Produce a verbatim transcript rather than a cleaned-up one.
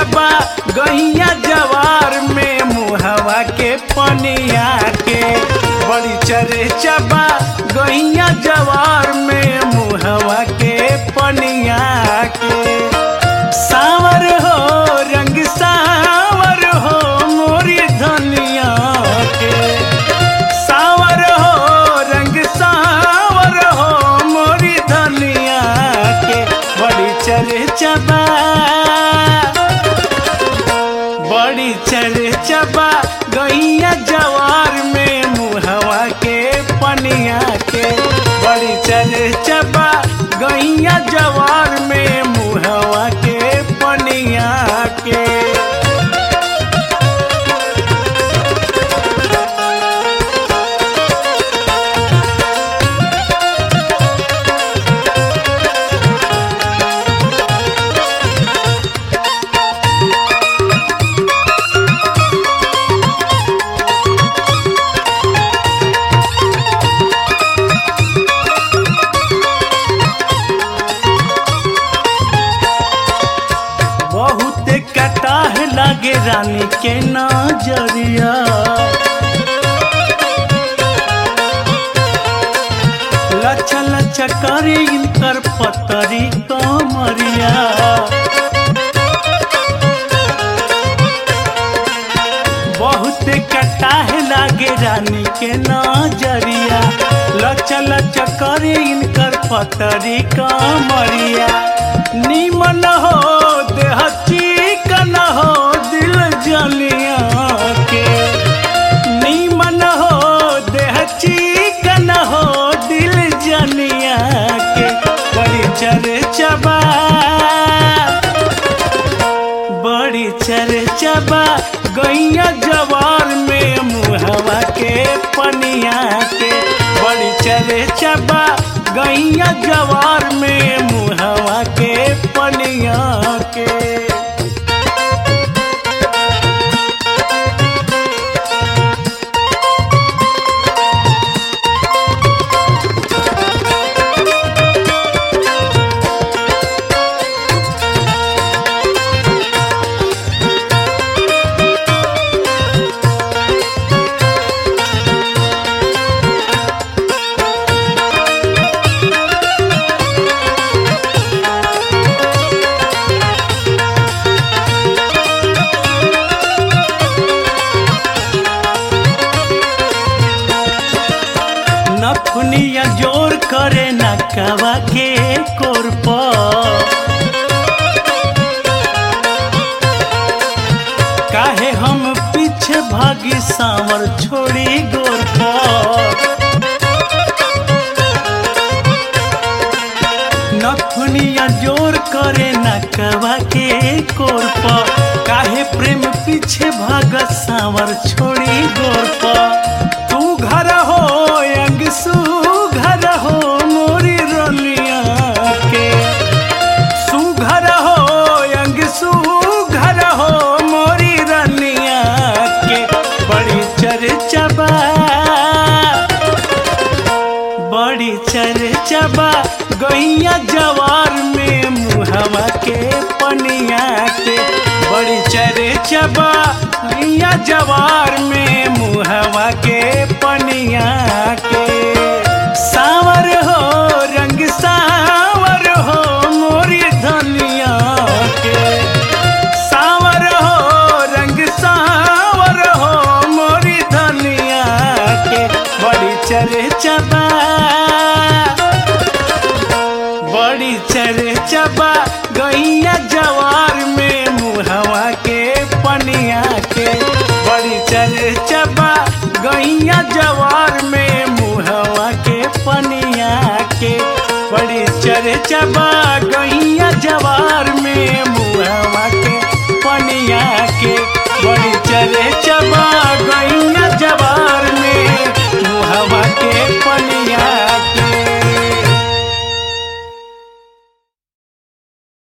चबा गैया जवार में मुहवा के पनिया के बड़ी चरे चबा गैया जवार में मुहवा के पनिया के सावर हो रंग सावर हो मोरी धनिया के सावर हो रंग सावर हो मोरी धनिया के बड़ी चरे चबा बड़ी चरे चबा गैया जवार में मुहवा के पनिया के बड़ी चरे चबा गैया जवार में मुहवा के पनिया के लागे रानी के नजरिया लच्छा लच्छा करे इनकर पतरी कमरिया बहुत कटाह लागे रानी के नजरिया लच्छा लच्छा करे इनकर पतरी कमरिया नीमन हो देह चिकन हो दिल जलिया के नीमन हो देह चिकन हो दिल जलिया के बड़ी चरे चबा बड़ी चरे चबा गैया जवार में मुहवा के पनिया के बड़ी चरे चबा गैया जवार में मुहवा के पनिया के नखुनिया जोर करे नकवा के कोरप काहे हम पीछे भागी सांवर छोड़ी गोरप नखुनिया जोर करे नकवा के कोरप काहे प्रेम पीछे भाग सांवर छोड़ी गोरप तू घर हो सुघर हो मोरी रलिया के सुघर हो अंग सुघर हो मोरी रलिया के बड़ी चरे चबा बड़ी चरे चबा गैया जवार में मुहवा के पनिया के बड़ी चरे चबा गैया जवार में मुहवा के पनिया के सावर हो रंग सावर हो मोरी धनिया के सावर हो रंग सावर हो मोरी धनिया के बड़ी चरे चबा बड़ी चरे चबा गैया जवार में मुहवा